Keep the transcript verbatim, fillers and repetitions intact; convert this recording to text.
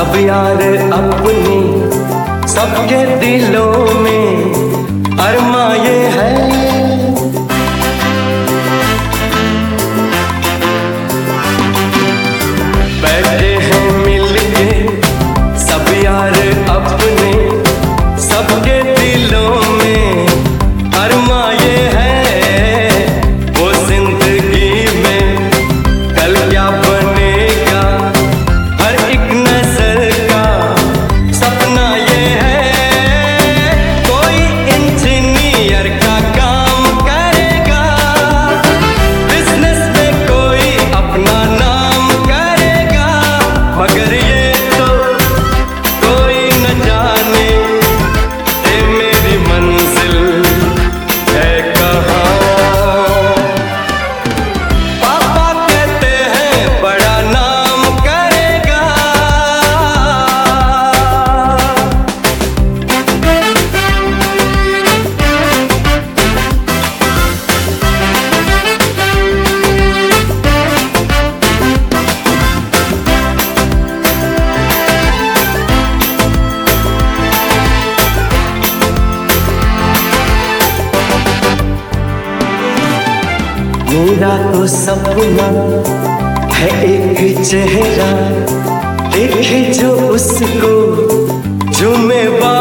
सब यार अपने सबके दिलों में अरमा ये है। बैठे हैं मिलके सब यार अपने सबके दिलों में अरमा ये है। वो जिंदगी में कल क्या बनेगा हर एक नजर का सपना ये है। कोई इंजीनियर का काम करेगा, बिजनेस में कोई अपना नाम करेगा, मगर ये तो कोई न जाने ये मेरी मंजिल है कहाँ। पापा कहते हैं बड़ा नाम करेगा। मेरा तो सपना है एक चेहरा देखे जो उसको झूमे।